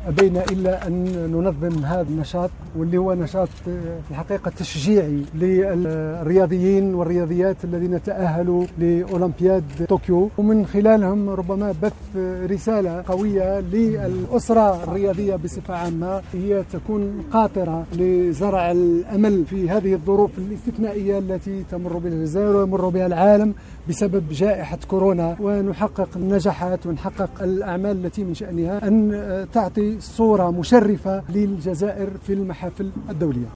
أبينا إلا أن ننظم هذا النشاط، واللي هو نشاط في الحقيقة تشجيعي للرياضيين والرياضيات الذين تأهلوا لأولمبياد طوكيو، ومن خلالهم ربما بث رسالة قوية للأسرة الرياضية بصفة عامة، هي تكون قاطرة لزرع الأمل في هذه الظروف الاستثنائية التي تمر بها الجزائر ويمر بها العالم بسبب جائحة كورونا، ونحقق النجاحات ونحقق الأعمال التي من شأنها أن تعطي صورة مشرفة للجزائر في المحافل الدولية.